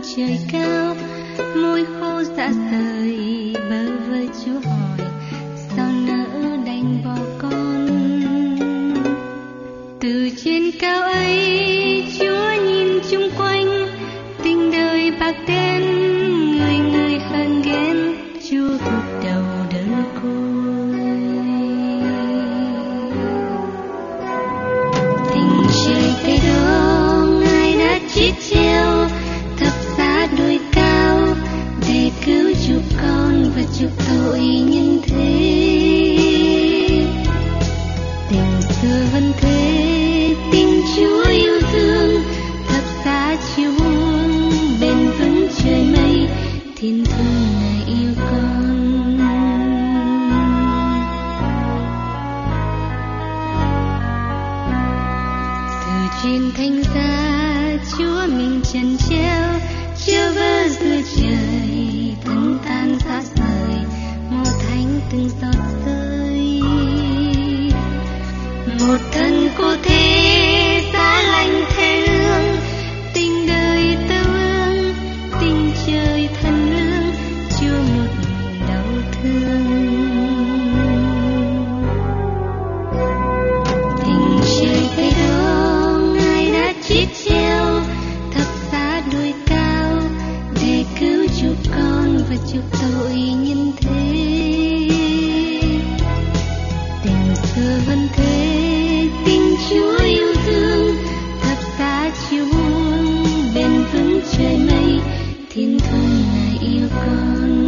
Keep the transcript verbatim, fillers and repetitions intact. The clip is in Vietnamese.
trời cao, môi khô dạ rời bơ vơ Chúa hỏi sao nỡ đành bỏ con. Từ trên cao ấy Chúa nhìn chung quanh, tình đời bạc đen người người hờn ghen, Chúa gục đầu đơn côi. Tình trời cây đó Ngài đã chết treo thập giá đôi cao để cứu chuộc con và chuộc tội nhân thế. Tình xưa vẫn thế, tình Chúa yêu thương thập giá chiều buông bền vững trời mây, thiên thương Ngài yêu con. Từ trên thánh giá Chúa mình trần treo, chưa vỡ giữa trời thân tan rã rời, màu thánh từng giọt rơi. Một thân cô thế giá lạnh thê lương, tình đời tơ vương, tình trời thần lương, Chúa một mình đau thương. Tình trời cây đó Ngài đã chết treo thập giá đôi cao để cứu chuộc con và chuộc tội nhân thế. Tình xưa vẫn thế, tình Chúa yêu thương thập giá chiều buông bền vững trời mây, thiên thương Ngài yêu con.